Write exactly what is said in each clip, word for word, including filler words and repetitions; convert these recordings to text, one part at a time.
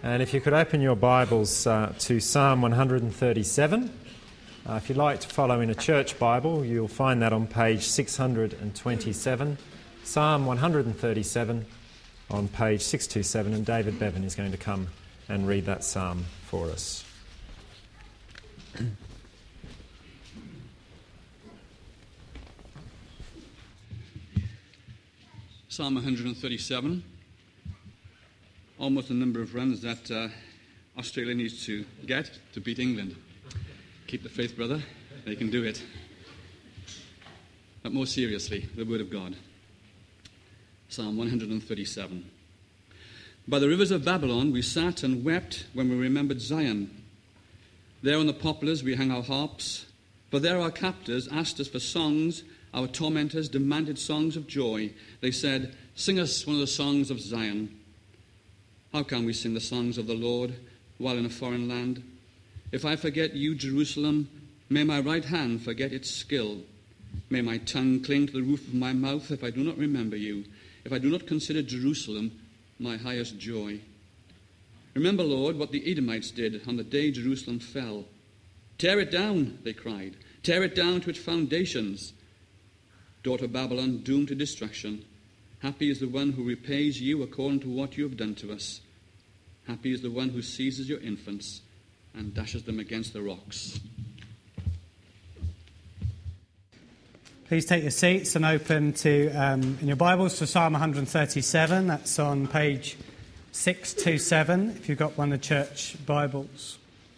And if you could open your Bibles uh, to Psalm one hundred thirty-seven. Uh, if you'd like to follow in a church Bible, you'll find that on page six hundred twenty-seven. Psalm one hundred thirty-seven on page six twenty-seven, and David Bevan is going to come and read that psalm for us. Psalm one hundred thirty-seven. Almost the number of runs that uh, Australia needs to get to beat England. Keep the faith, brother. They can do it. But more seriously, the Word of God. Psalm one hundred thirty-seven. By the rivers of Babylon we sat and wept when we remembered Zion. There on the poplars we hung our harps, for there our captors asked us for songs. Our tormentors demanded songs of joy. They said, "Sing us one of the songs of Zion." How can we sing the songs of the Lord while in a foreign land? If I forget you, Jerusalem, may my right hand forget its skill. May my tongue cling to the roof of my mouth if I do not remember you, if I do not consider Jerusalem my highest joy. Remember, Lord, what the Edomites did on the day Jerusalem fell. Tear it down, they cried. Tear it down to its foundations. Daughter Babylon, doomed to destruction. Happy is the one who repays you according to what you have done to us. Happy is the one who seizes your infants and dashes them against the rocks. Please take your seats and open to um, in your Bibles to Psalm one hundred thirty-seven. That's on page six twenty-seven, if you've got one of the church Bibles.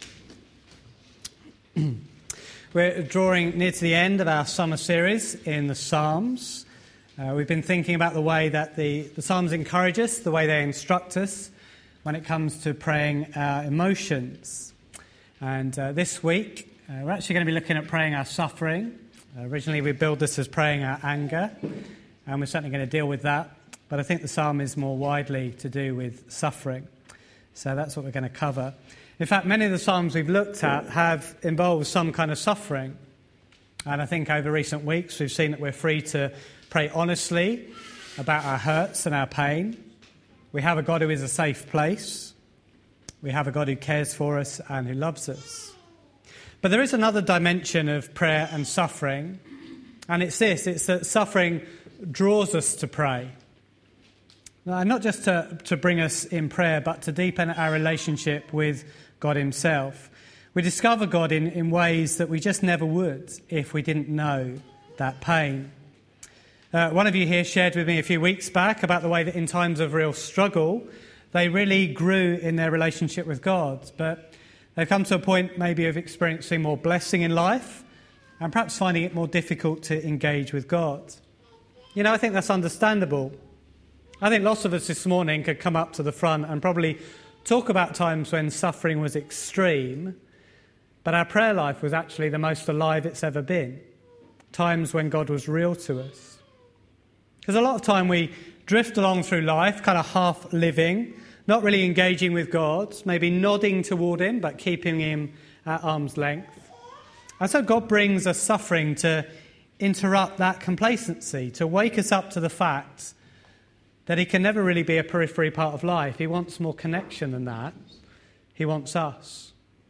We're drawing near to the end of our summer series in the Psalms. Uh, we've been thinking about the way that the, the Psalms encourage us, the way they instruct us when it comes to praying our emotions. And uh, this week, uh, we're actually going to be looking at praying our suffering. Uh, originally, we billed this as praying our anger, and we're certainly going to deal with that. But I think the psalm is more widely to do with suffering. So that's what we're going to cover. In fact, many of the psalms we've looked at have involved some kind of suffering. And I think over recent weeks, we've seen that we're free to pray honestly about our hurts and our pain. We have a God who is a safe place. We have a God who cares for us and who loves us. But there is another dimension of prayer and suffering, and it's this, it's that suffering draws us to pray. Now, not just to, to bring us in prayer, but to deepen our relationship with God himself. We discover God in, in ways that we just never would if we didn't know that pain. Uh, one of you here shared with me a few weeks back about the way that in times of real struggle, they really grew in their relationship with God. But they've come to a point maybe of experiencing more blessing in life and perhaps finding it more difficult to engage with God. You know, I think that's understandable. I think lots of us this morning could come up to the front and probably talk about times when suffering was extreme, but our prayer life was actually the most alive it's ever been. Times when God was real to us. Because a lot of time we drift along through life, kind of half living, not really engaging with God, maybe nodding toward him, but keeping him at arm's length. And so God brings us suffering to interrupt that complacency, to wake us up to the fact that he can never really be a periphery part of life. He wants more connection than that. He wants us.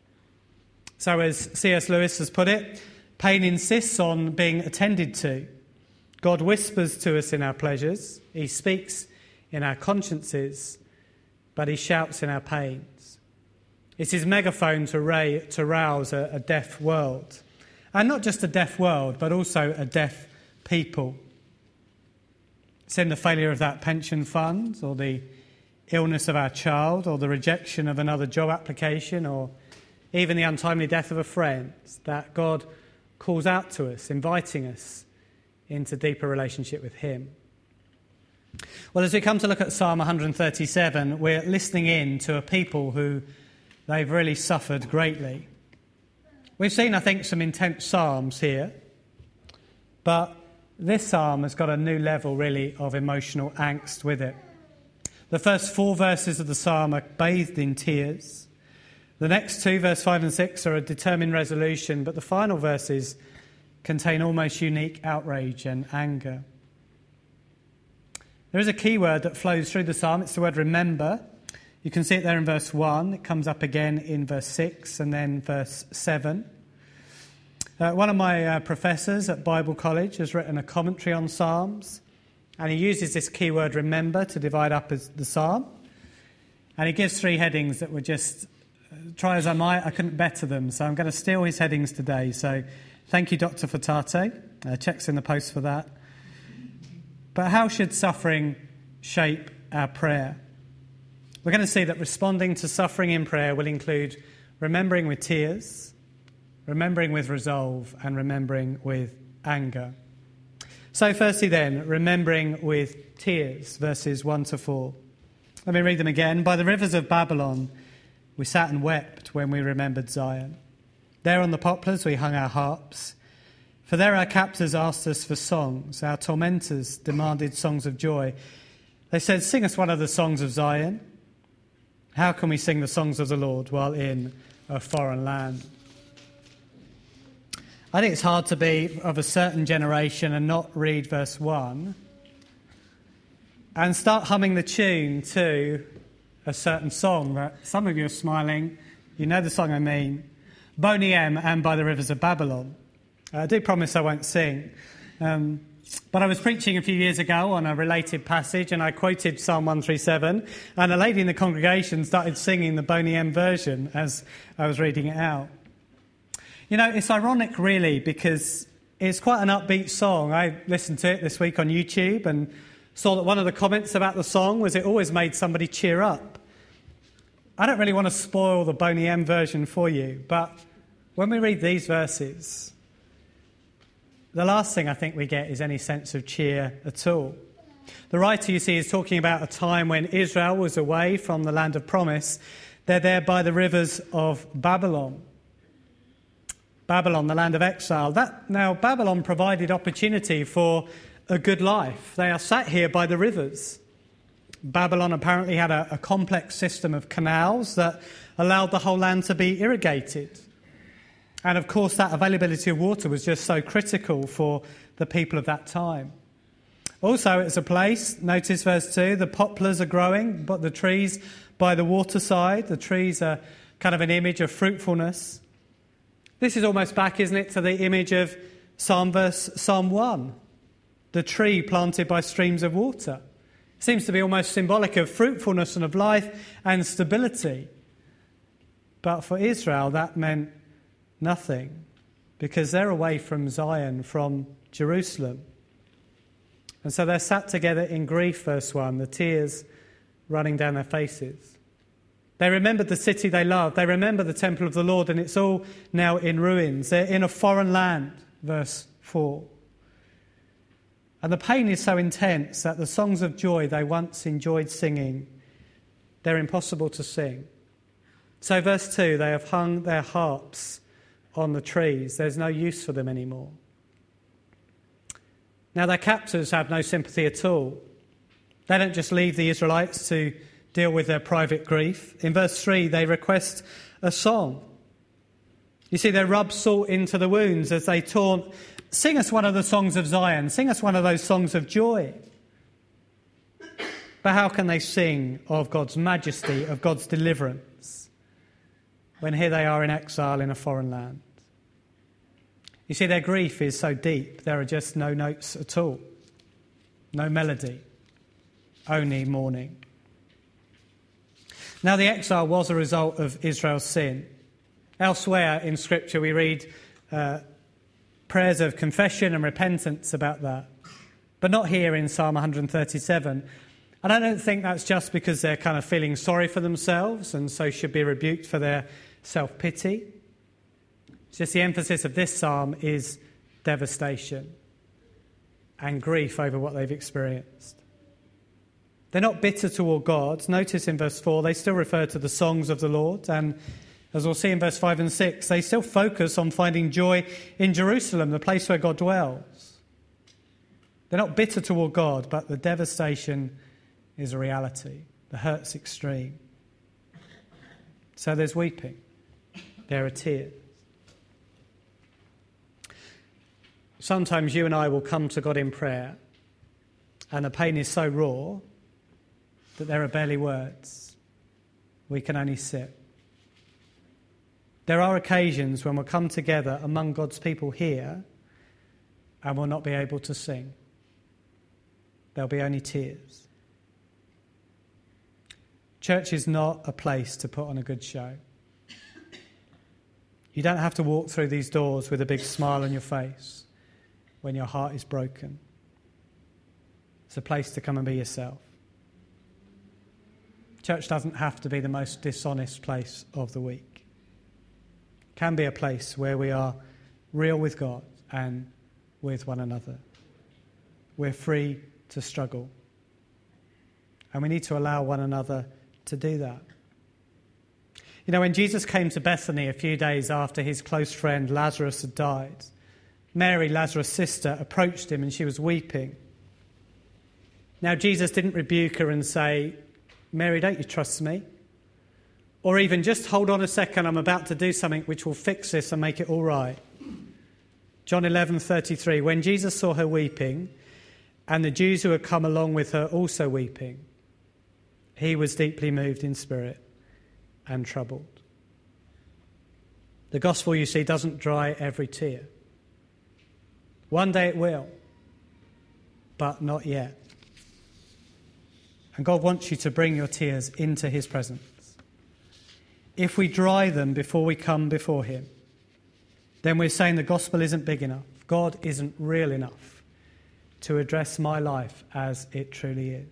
So as C S Lewis has put it, pain insists on being attended to. God whispers to us in our pleasures. He speaks in our consciences, but he shouts in our pains. It's his megaphone to, ray, to rouse a, a deaf world. And not just a deaf world, but also a deaf people. It's in the failure of that pension fund, or the illness of our child, or the rejection of another job application, or even the untimely death of a friend, that God calls out to us, inviting us into deeper relationship with him. Well, as we come to look at Psalm one hundred thirty-seven, we're listening in to a people who they've really suffered greatly. We've seen, I think, some intense psalms here, but this psalm has got a new level, really, of emotional angst with it. The first four verses of the psalm are bathed in tears. The next two, verse five and six, are a determined resolution, but the final verses contain almost unique outrage and anger. There is a key word that flows through the psalm. It's the word remember. You can see it there in verse one. It comes up again in verse six and then verse seven. Uh, one of my uh, professors at Bible College has written a commentary on Psalms, and he uses this keyword remember to divide up as the psalm. And he gives three headings that were just, uh, try as I might, I couldn't better them. So I'm going to steal his headings today. So thank you, Doctor Furtado. Uh, checks in the post for that. But how should suffering shape our prayer? We're going to see that responding to suffering in prayer will include remembering with tears, remembering with resolve, and remembering with anger. So firstly then, remembering with tears, verses one to four. Let me read them again. By the rivers of Babylon, we sat and wept when we remembered Zion. There on the poplars we hung our harps. For there our captors asked us for songs. Our tormentors demanded songs of joy. They said, sing us one of the songs of Zion. How can we sing the songs of the Lord while in a foreign land? I think it's hard to be of a certain generation and not read verse one and start humming the tune to a certain song that some of you are smiling. You know the song I mean. Boney M and By the Rivers of Babylon. I do promise I won't sing. Um, but I was preaching a few years ago on a related passage and I quoted Psalm one thirty-seven and a lady in the congregation started singing the Boney M version as I was reading it out. You know, it's ironic really because it's quite an upbeat song. I listened to it this week on YouTube and saw that one of the comments about the song was it always made somebody cheer up. I don't really want to spoil the Boney M version for you, but when we read these verses, the last thing I think we get is any sense of cheer at all. The writer, you see, is talking about a time when Israel was away from the land of promise. They're there by the rivers of Babylon. Babylon, the land of exile. That now, Babylon provided opportunity for a good life. They are sat here by the rivers. Babylon apparently had a, a complex system of canals that allowed the whole land to be irrigated. And of course, that availability of water was just so critical for the people of that time. Also, it's a place, notice verse two, the poplars are growing, but the trees by the waterside, the trees are kind of an image of fruitfulness. This is almost back, isn't it, to the image of Psalm verse Psalm one, the tree planted by streams of water. It seems to be almost symbolic of fruitfulness and of life and stability. But for Israel, that meant nothing, because they're away from Zion, from Jerusalem. And so they're sat together in grief, verse one, the tears running down their faces. They remembered the city they loved. They remember the temple of the Lord, and it's all now in ruins. They're in a foreign land, verse four. And the pain is so intense that the songs of joy they once enjoyed singing, they're impossible to sing. So verse two, they have hung their harps on the trees. There's no use for them anymore. Now their captors have no sympathy at all. They don't just leave the Israelites to deal with their private grief. In verse three, they request a song. You see, they rub salt into the wounds as they taunt, sing us one of the songs of Zion, sing us one of those songs of joy. But how can they sing of God's majesty, of God's deliverance, when here they are in exile in a foreign land? You see, their grief is so deep, there are just no notes at all. No melody, only mourning. Now, the exile was a result of Israel's sin. Elsewhere in Scripture, we read uh, prayers of confession and repentance about that. But not here in Psalm one thirty-seven. And I don't think that's just because they're kind of feeling sorry for themselves and so should be rebuked for their self-pity. It's just the emphasis of this psalm is devastation and grief over what they've experienced. They're not bitter toward God. Notice in verse four, they still refer to the songs of the Lord. And as we'll see in verse five and six, they still focus on finding joy in Jerusalem, the place where God dwells. They're not bitter toward God, but the devastation is a reality. The hurt's extreme. So there's weeping. There are tears. Sometimes you and I will come to God in prayer, and the pain is so raw that there are barely words. we can only sit. There are occasions when we'll come together among God's people here and we'll not be able to sing. There'll be only tears. Church is not a place to put on a good show. You don't have to walk through these doors with a big smile on your face when your heart is broken. It's a place to come and be yourself. Church doesn't have to be the most dishonest place of the week. It can be a place where we are real with God and with one another. We're free to struggle. And we need to allow one another to do that. You know, when Jesus came to Bethany a few days after his close friend Lazarus had died, Mary, Lazarus' sister, approached him and she was weeping. Now, Jesus didn't rebuke her and say, "Mary, don't you trust me?" Or even, "Just hold on a second, I'm about to do something which will fix this and make it all right." John eleven thirty-three, when Jesus saw her weeping, and the Jews who had come along with her also weeping, he was deeply moved in spirit and troubled. The gospel, you see, doesn't dry every tear. One day it will, but not yet. And God wants you to bring your tears into his presence. If we dry them before we come before him, then we're saying the gospel isn't big enough. God isn't real enough to address my life as it truly is.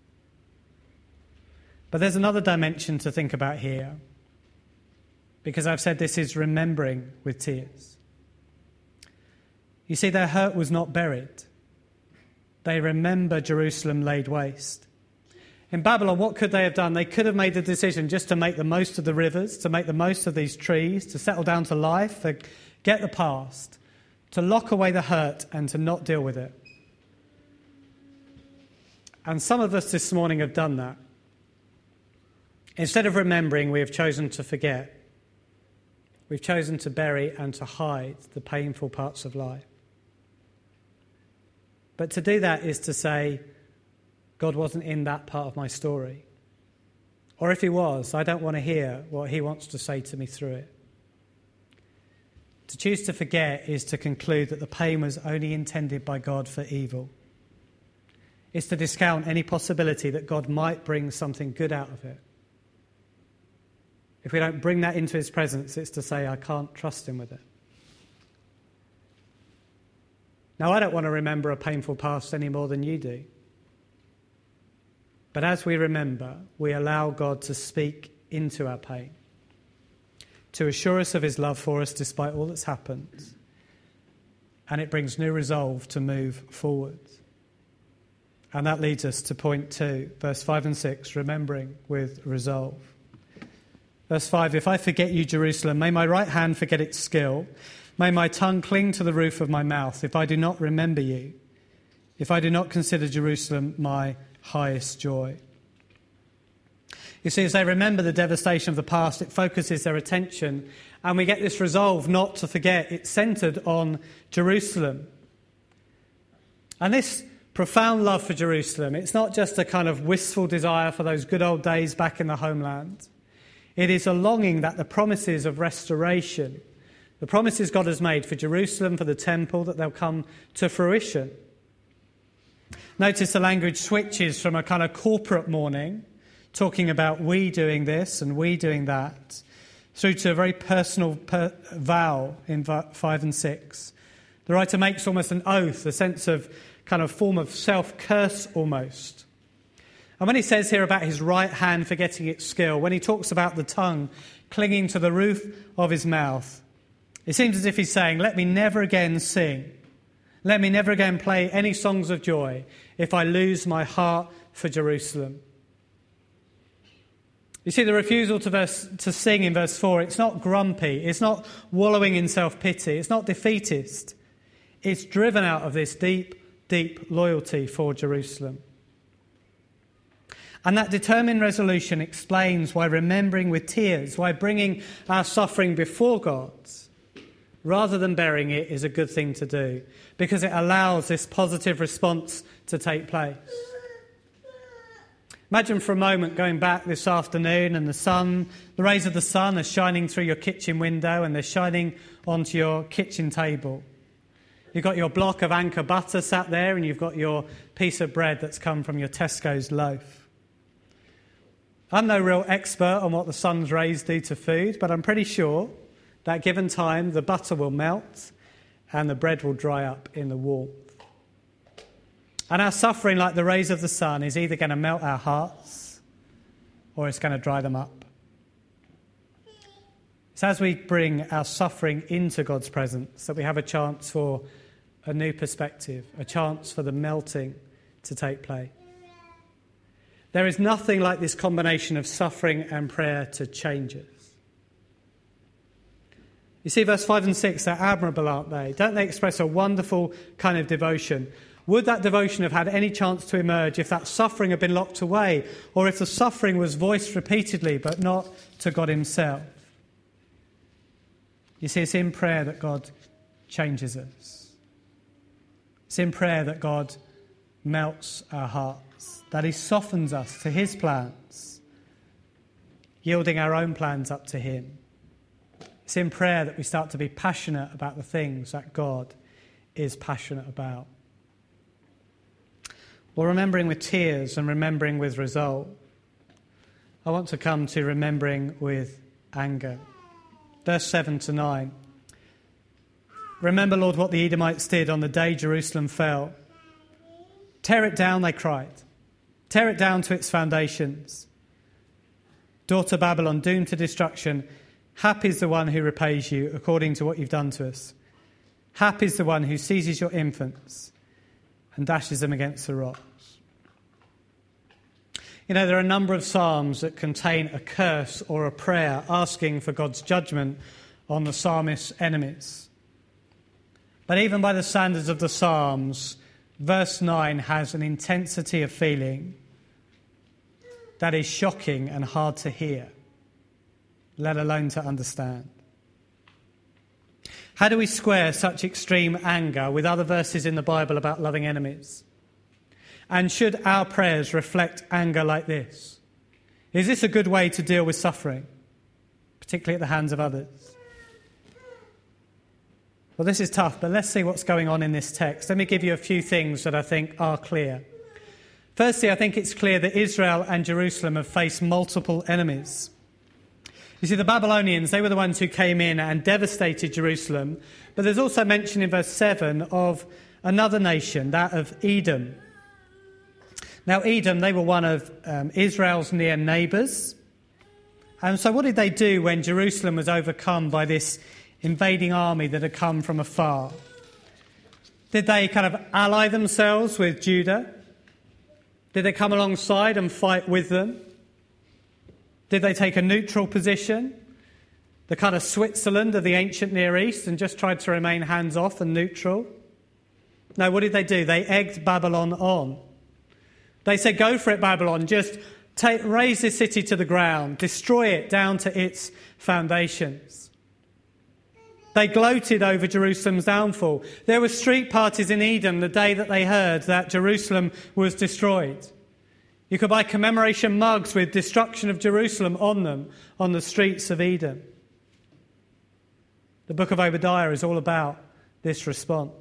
But there's another dimension to think about here, because I've said this is remembering with tears. You see, their hurt was not buried. They remember Jerusalem laid waste. In Babylon, what could they have done? They could have made the decision just to make the most of the rivers, to make the most of these trees, to settle down to life, forget the past, to lock away the hurt and to not deal with it. And some of us this morning have done that. Instead of remembering, we have chosen to forget. We've chosen to bury and to hide the painful parts of life. But to do that is to say, God wasn't in that part of my story. Or if he was, I don't want to hear what he wants to say to me through it. To choose to forget is to conclude that the pain was only intended by God for evil. It's to discount any possibility that God might bring something good out of it. If we don't bring that into his presence, it's to say, I can't trust him with it. Now, I don't want to remember a painful past any more than you do. But as we remember, we allow God to speak into our pain, to assure us of his love for us despite all that's happened. And it brings new resolve to move forward. And that leads us to point two, verse five and six, remembering with resolve. Verse five, if I forget you, Jerusalem, may my right hand forget its skill. May my tongue cling to the roof of my mouth if I do not remember you, if I do not consider Jerusalem my highest joy. You see, as they remember the devastation of the past, it focuses their attention, and we get this resolve not to forget. It's centred on Jerusalem. And this profound love for Jerusalem, it's not just a kind of wistful desire for those good old days back in the homeland. It is a longing that the promises of restoration, the promises God has made for Jerusalem, for the temple, that they'll come to fruition. Notice the language switches from a kind of corporate mourning, talking about we doing this and we doing that, through to a very personal per- vow in five and six. The writer makes almost an oath, a sense of kind of form of self-curse almost. And when he says here about his right hand forgetting its skill, when he talks about the tongue clinging to the roof of his mouth, it seems as if he's saying, let me never again sing. Let me never again play any songs of joy if I lose my heart for Jerusalem. You see, the refusal to, verse, to sing in verse four, it's not grumpy, it's not wallowing in self-pity, it's not defeatist. It's driven out of this deep, deep loyalty for Jerusalem. And that determined resolution explains why remembering with tears, why bringing our suffering before God, rather than burying it, is a good thing to do, because it allows this positive response to take place. Imagine for a moment going back this afternoon and the sun, the rays of the sun are shining through your kitchen window and they're shining onto your kitchen table. You've got your block of Anchor butter sat there and you've got your piece of bread that's come from your Tesco's loaf. I'm no real expert on what the sun's rays do to food, but I'm pretty sure that given time the butter will melt and the bread will dry up in the warmth. And our suffering, like the rays of the sun, is either going to melt our hearts or it's going to dry them up. It's as we bring our suffering into God's presence that we have a chance for a new perspective, a chance for the melting to take place. There is nothing like this combination of suffering and prayer to change us. You see, verse five and six, they're admirable, aren't they? Don't they express a wonderful kind of devotion? Would that devotion have had any chance to emerge if that suffering had been locked away, or if the suffering was voiced repeatedly but not to God himself? You see, it's in prayer that God changes us. It's in prayer that God melts our hearts, that he softens us to his plans, yielding our own plans up to him. It's in prayer that we start to be passionate about the things that God is passionate about. Well, remembering with tears and remembering with resolve, I want to come to remembering with anger. Verse seven to nine. Remember, Lord, what the Edomites did on the day Jerusalem fell. Tear it down, they cried. Tear it down to its foundations. Daughter Babylon, doomed to destruction, happy is the one who repays you according to what you've done to us. Happy is the one who seizes your infants and dashes them against the rocks. You know, there are a number of psalms that contain a curse or a prayer asking for God's judgment on the psalmist's enemies. But even by the standards of the Psalms, verse nine has an intensity of feeling that is shocking and hard to hear, let alone to understand. How do we square such extreme anger with other verses in the Bible about loving enemies? And should our prayers reflect anger like this? Is this a good way to deal with suffering, particularly at the hands of others? Well, this is tough, but let's see what's going on in this text. Let me give you a few things that I think are clear. Firstly, I think it's clear that Israel and Jerusalem have faced multiple enemies. You see, the Babylonians, they were the ones who came in and devastated Jerusalem. But there's also mention in verse seven of another nation, that of Edom. Now, Edom, they were one of um, Israel's near neighbours. And so what did they do when Jerusalem was overcome by this invading army that had come from afar? Did they kind of ally themselves with Judah? Did they come alongside and fight with them? Did they take a neutral position, the kind of Switzerland of the ancient Near East, and just tried to remain hands-off and neutral? No, what did they do? They egged Babylon on. They said, go for it, Babylon, just take, raze this city to the ground, destroy it down to its foundations. They gloated over Jerusalem's downfall. There were street parties in Edom the day that they heard that Jerusalem was destroyed. You could buy commemoration mugs with destruction of Jerusalem on them on the streets of Edom. The book of Obadiah is all about this response.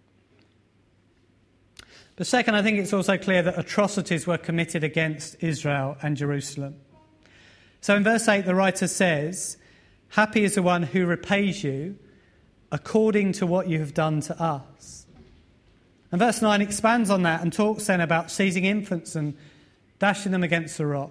But second, I think it's also clear that atrocities were committed against Israel and Jerusalem. So in verse eight, the writer says, happy is the one who repays you according to what you have done to us. And verse nine expands on that and talks then about seizing infants and dashing them against the rocks.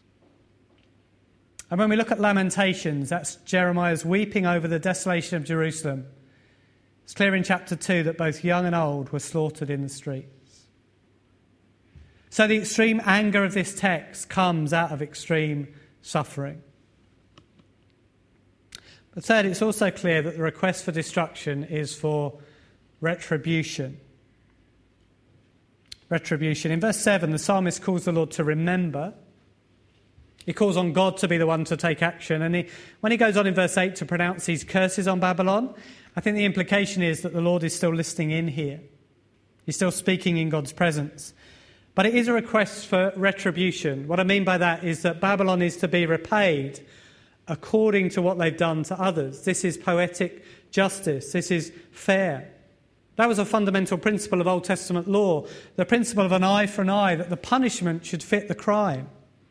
And when we look at Lamentations, that's Jeremiah's weeping over the desolation of Jerusalem. It's clear in chapter two that both young and old were slaughtered in the streets. So the extreme anger of this text comes out of extreme suffering. But third, it's also clear that the request for destruction is for retribution. Retribution. In verse seven, the psalmist calls the Lord to remember. He calls on God to be the one to take action. And he, when he goes on in verse eight to pronounce these curses on Babylon, I think the implication is that the Lord is still listening in here. He's still speaking in God's presence. But it is a request for retribution. What I mean by that is that Babylon is to be repaid according to what they've done to others. This is poetic justice. This is fair. That was a fundamental principle of Old Testament law, the principle of an eye for an eye, that the punishment should fit the crime.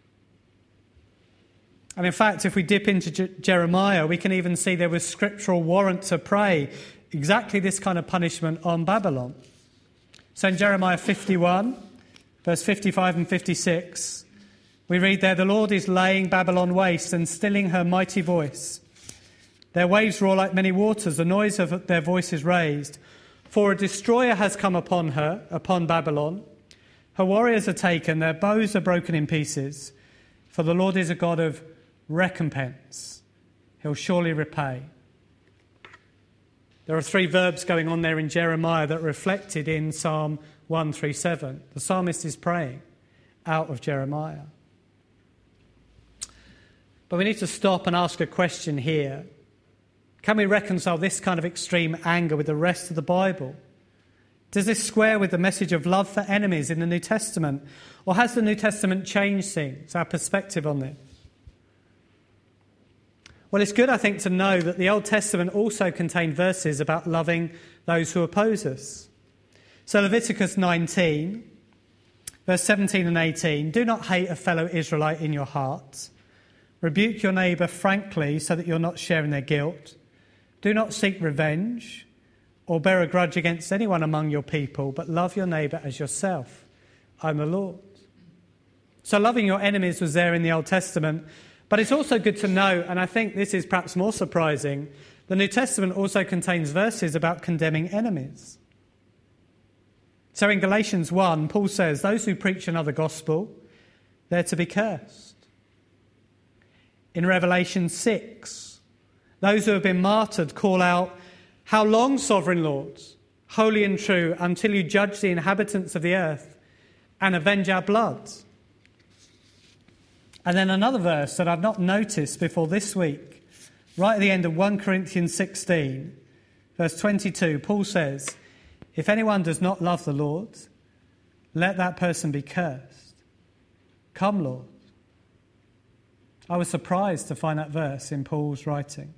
And in fact, if we dip into Je- Jeremiah, we can even see there was scriptural warrant to pray exactly this kind of punishment on Babylon. So in Jeremiah fifty-one, verse fifty-five and fifty-six, we read there, "The Lord is laying Babylon waste and stilling her mighty voice. Their waves roar like many waters, the noise of their voice is raised. For a destroyer has come upon her, upon Babylon. Her warriors are taken, their bows are broken in pieces. For the Lord is a God of recompense. He'll surely repay." There are three verbs going on there in Jeremiah that are reflected in Psalm one thirty-seven. The psalmist is praying out of Jeremiah. But we need to stop and ask a question here. Can we reconcile this kind of extreme anger with the rest of the Bible? Does this square with the message of love for enemies in the New Testament? Or has the New Testament changed things, our perspective on this? Well, it's good, I think, to know that the Old Testament also contained verses about loving those who oppose us. So Leviticus nineteen, verse seventeen and eighteen, "Do not hate a fellow Israelite in your heart. Rebuke your neighbour frankly so that you're not sharing their guilt. Do not seek revenge or bear a grudge against anyone among your people, but love your neighbour as yourself. I'm the Lord." So loving your enemies was there in the Old Testament. But it's also good to know, and I think this is perhaps more surprising, the New Testament also contains verses about condemning enemies. So in Galatians one, Paul says, "Those who preach another gospel, they're to be cursed." In Revelation six, those who have been martyred call out, "How long, sovereign Lord, holy and true, until you judge the inhabitants of the earth and avenge our blood?" And then another verse that I've not noticed before this week, right at the end of First Corinthians sixteen, verse twenty-two, Paul says, "If anyone does not love the Lord, let that person be cursed. Come, Lord." I was surprised to find that verse in Paul's writing.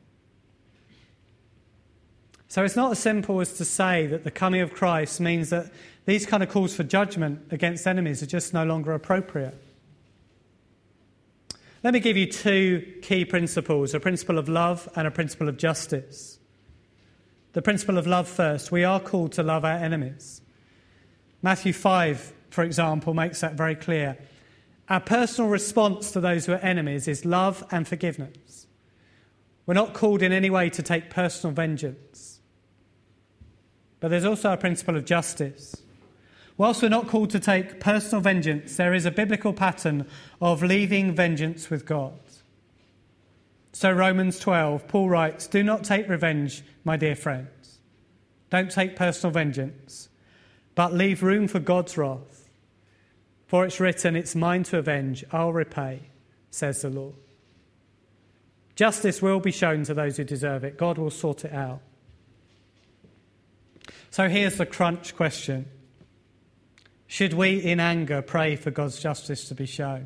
So it's not as simple as to say that the coming of Christ means that these kind of calls for judgment against enemies are just no longer appropriate. Let me give you two key principles, a principle of love and a principle of justice. The principle of love first. We are called to love our enemies. Matthew five, for example, makes that very clear. Our personal response to those who are enemies is love and forgiveness. We're not called in any way to take personal vengeance. But there's also a principle of justice. Whilst we're not called to take personal vengeance, there is a biblical pattern of leaving vengeance with God. So Romans twelve, Paul writes, "Do not take revenge, my dear friends. Don't take personal vengeance, but leave room for God's wrath. For it's written, it's mine to avenge, I'll repay, says the Lord." Justice will be shown to those who deserve it. God will sort it out. So here's the crunch question. Should we, in anger, pray for God's justice to be shown?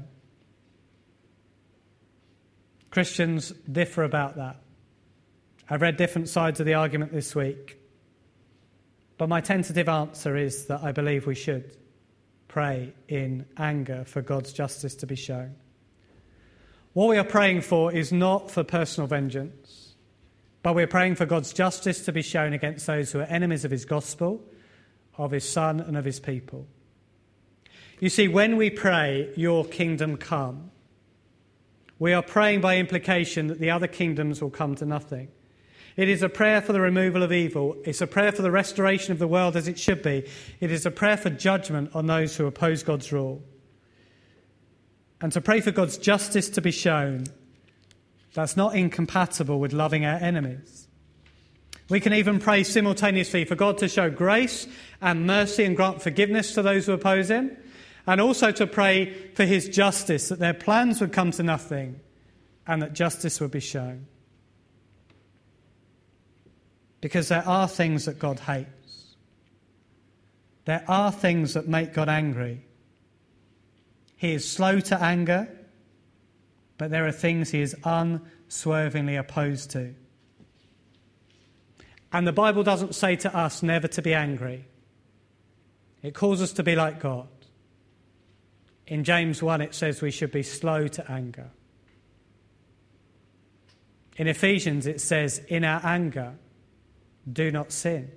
Christians differ about that. I've read different sides of the argument this week. But my tentative answer is that I believe we should pray in anger for God's justice to be shown. What we are praying for is not for personal vengeance, but we're praying for God's justice to be shown against those who are enemies of his gospel, of his Son, and of his people. You see, when we pray, "Your kingdom come," we are praying by implication that the other kingdoms will come to nothing. It is a prayer for the removal of evil. It's a prayer for the restoration of the world as it should be. It is a prayer for judgment on those who oppose God's rule. And to pray for God's justice to be shown, that's not incompatible with loving our enemies. We can even pray simultaneously for God to show grace and mercy and grant forgiveness to those who oppose him, and also to pray for his justice, that their plans would come to nothing and that justice would be shown. Because there are things that God hates. There are things that make God angry. He is slow to anger, but there are things he is unswervingly opposed to. And the Bible doesn't say to us never to be angry. It calls us to be like God. In James one, it says we should be slow to anger. In Ephesians, it says, in our anger, do not sin.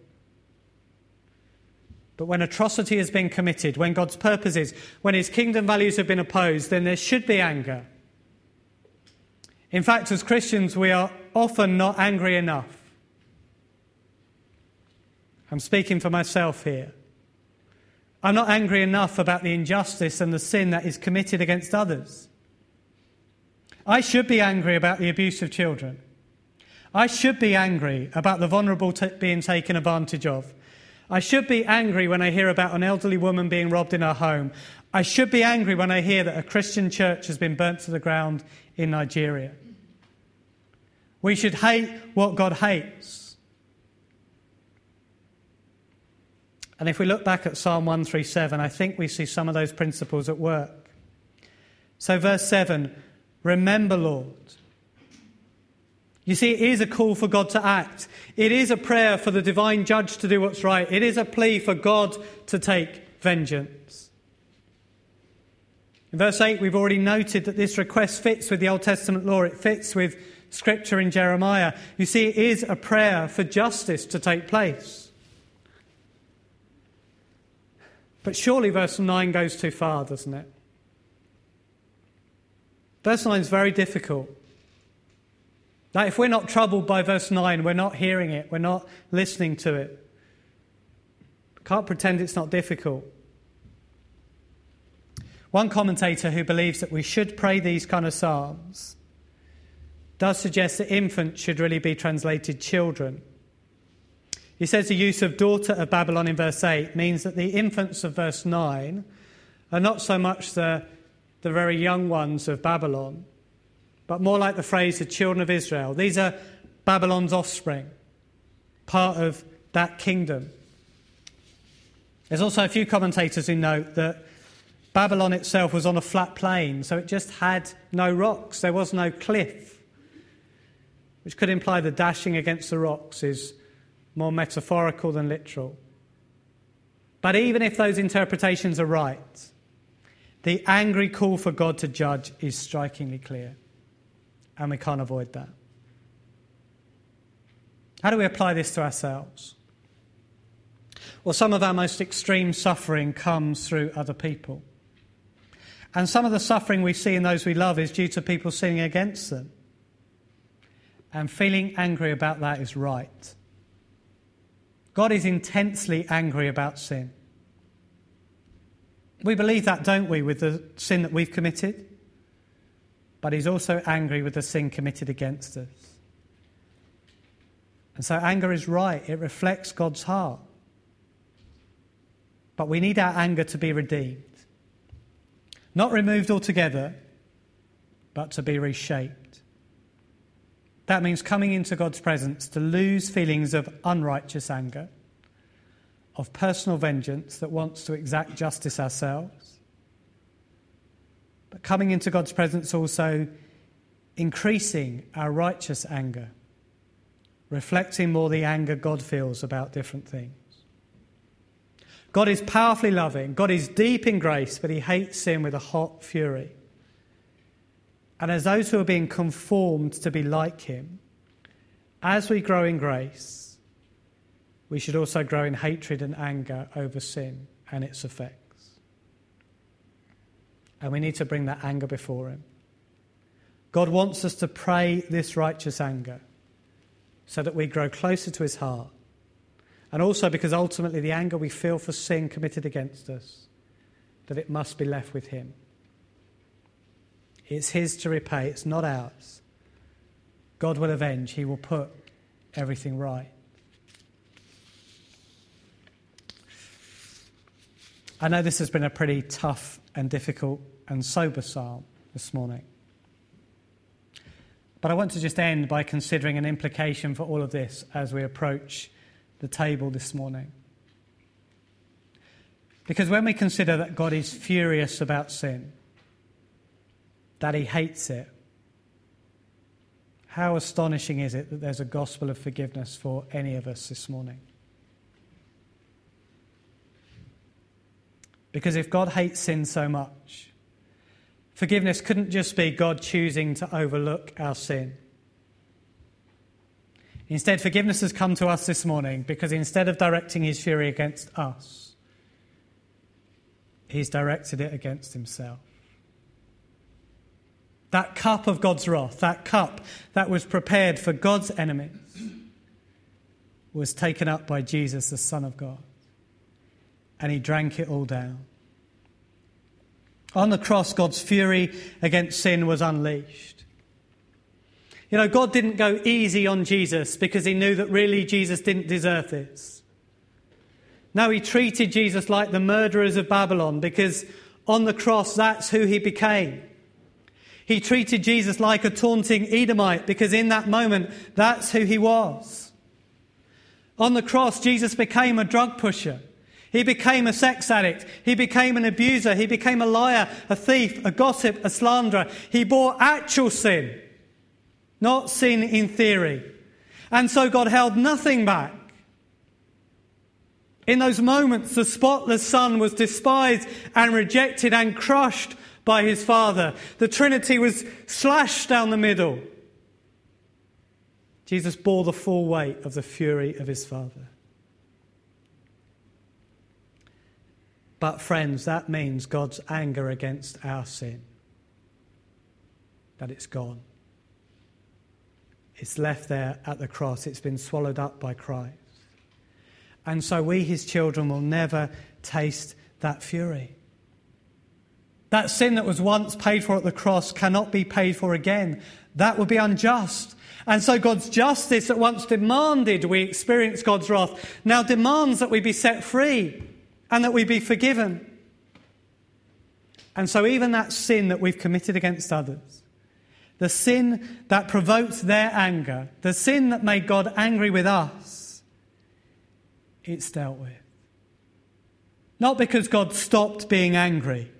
But when atrocity has been committed, when God's purposes, when his kingdom values have been opposed, then there should be anger. In fact, as Christians, we are often not angry enough. I'm speaking for myself here. I'm not angry enough about the injustice and the sin that is committed against others. I should be angry about the abuse of children. I should be angry about the vulnerable t- being taken advantage of. I should be angry when I hear about an elderly woman being robbed in her home. I should be angry when I hear that a Christian church has been burnt to the ground in Nigeria. We should hate what God hates. And if we look back at Psalm one thirty-seven, I think we see some of those principles at work. So verse seven, remember, Lord. You see, it is a call for God to act. It is a prayer for the divine judge to do what's right. It is a plea for God to take vengeance. In verse eight, we've already noted that this request fits with the Old Testament law. It fits with Scripture in Jeremiah. You see, it is a prayer for justice to take place. But surely verse nine goes too far, doesn't it? Verse nine is very difficult. Now, if we're not troubled by verse nine, we're not hearing it, we're not listening to it. Can't pretend it's not difficult. One commentator who believes that we should pray these kind of psalms does suggest that infants should really be translated children. He says the use of daughter of Babylon in verse eight means that the infants of verse nine are not so much the, the very young ones of Babylon, but more like the phrase the children of Israel. These are Babylon's offspring, part of that kingdom. There's also a few commentators who note that Babylon itself was on a flat plain, so it just had no rocks. There was no cliff, which could imply the dashing against the rocks is more metaphorical than literal. But even if those interpretations are right, the angry call for God to judge is strikingly clear, and we can't avoid that. How do we apply this to ourselves? Well, some of our most extreme suffering comes through other people. And some of the suffering we see in those we love is due to people sinning against them. And feeling angry about that is right. God is intensely angry about sin. We believe that, don't we, with the sin that we've committed? But he's also angry with the sin committed against us. And so anger is right. It reflects God's heart. But we need our anger to be redeemed. Not removed altogether, but to be reshaped. That means coming into God's presence to lose feelings of unrighteous anger, of personal vengeance that wants to exact justice ourselves, but coming into God's presence also increasing our righteous anger, reflecting more the anger God feels about different things. God is powerfully loving. God is deep in grace, but he hates sin with a hot fury. And as those who are being conformed to be like him, as we grow in grace, we should also grow in hatred and anger over sin and its effects. And we need to bring that anger before him. God wants us to pray this righteous anger so that we grow closer to his heart. And also because ultimately the anger we feel for sin committed against us, that it must be left with him. It's his to repay, it's not ours. God will avenge, he will put everything right. I know this has been a pretty tough and difficult and sober psalm this morning. But I want to just end by considering an implication for all of this as we approach the table this morning. Because when we consider that God is furious about sin, that he hates it. How astonishing is it that there's a gospel of forgiveness for any of us this morning? Because if God hates sin so much, forgiveness couldn't just be God choosing to overlook our sin. Instead, forgiveness has come to us this morning because instead of directing his fury against us, he's directed it against himself. That cup of God's wrath, that cup that was prepared for God's enemies, was taken up by Jesus, the Son of God. And he drank it all down. On the cross, God's fury against sin was unleashed. You know, God didn't go easy on Jesus because he knew that really Jesus didn't deserve this. No, he treated Jesus like the murderers of Babylon because on the cross, that's who he became. He treated Jesus like a taunting Edomite because in that moment, that's who he was. On the cross, Jesus became a drug pusher. He became a sex addict. He became an abuser. He became a liar, a thief, a gossip, a slanderer. He bore actual sin, not sin in theory. And so God held nothing back. In those moments, the spotless Son was despised and rejected and crushed by his Father. The Trinity was slashed down the middle. Jesus bore the full weight of the fury of his Father. But friends, that means God's anger against our sin, that it's gone. It's left there at the cross. It's been swallowed up by Christ. And so we, his children, will never taste that fury. That sin that was once paid for at the cross cannot be paid for again. That would be unjust. And so God's justice that once demanded we experience God's wrath now demands that we be set free and that we be forgiven. And so even that sin that we've committed against others, the sin that provoked their anger, the sin that made God angry with us, it's dealt with. Not because God stopped being angry,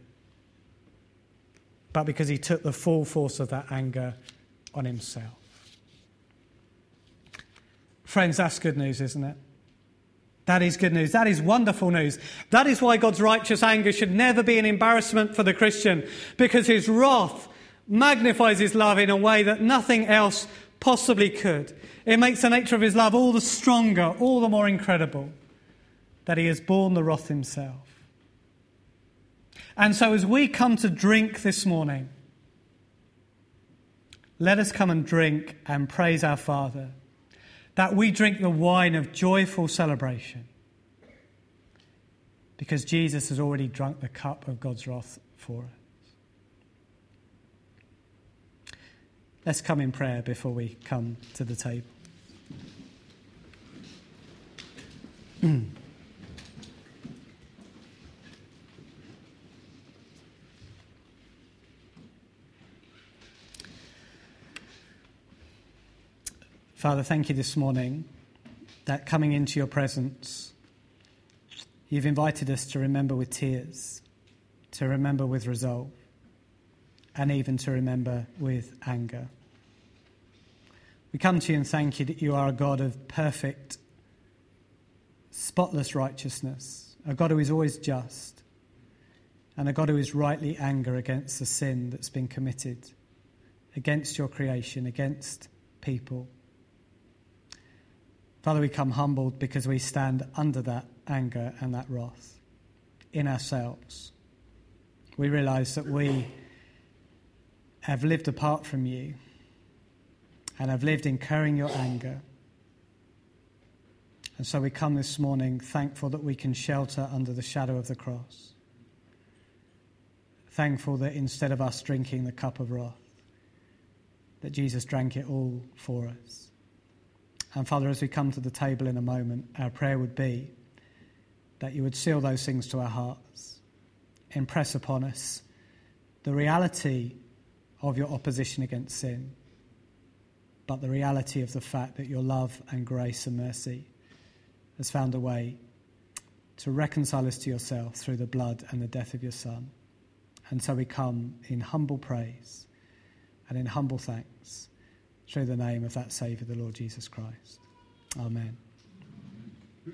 but because he took the full force of that anger on himself. Friends, that's good news, isn't it? That is good news. That is wonderful news. That is why God's righteous anger should never be an embarrassment for the Christian, because his wrath magnifies his love in a way that nothing else possibly could. It makes the nature of his love all the stronger, all the more incredible, that he has borne the wrath himself. And so as we come to drink this morning, let us come and drink and praise our Father, that we drink the wine of joyful celebration, because Jesus has already drunk the cup of God's wrath for us. Let's come in prayer before we come to the table. Father, thank you this morning that coming into your presence, you've invited us to remember with tears, to remember with resolve, and even to remember with anger. We come to you and thank you that you are a God of perfect, spotless righteousness, a God who is always just, and a God who is rightly angry against the sin that's been committed against your creation, against people. Father, we come humbled because we stand under that anger and that wrath in ourselves. We realise that we have lived apart from you and have lived incurring your anger. And so we come this morning thankful that we can shelter under the shadow of the cross. Thankful that instead of us drinking the cup of wrath, that Jesus drank it all for us. And Father, as we come to the table in a moment, our prayer would be that you would seal those things to our hearts, impress upon us the reality of your opposition against sin, but the reality of the fact that your love and grace and mercy has found a way to reconcile us to yourself through the blood and the death of your Son. And so we come in humble praise and in humble thanks, through the name of that Saviour, the Lord Jesus Christ. Amen.